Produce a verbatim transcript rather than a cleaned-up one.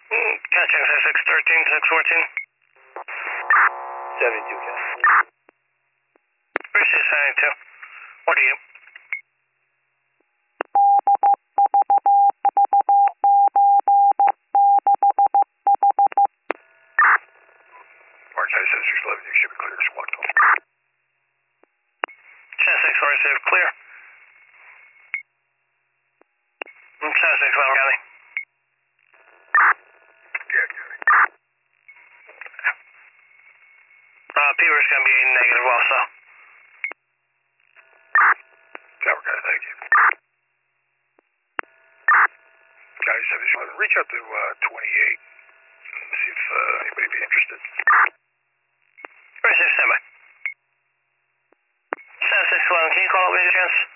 Catching six thirteen, six fourteen. seventy-two, Cat. Appreciate seventy-two. What are you? March six eleven, you should be clear, squad call. ten six four received, clear. ten six one, Cali. Yeah, Cali. Uh, Peter's going to be negative also. Tower guy, thank you. County seven eleven, reach out to uh, twenty-eight. See if uh, anybody be interested. Receive, stand by. ten six eleven, can you call up any chance?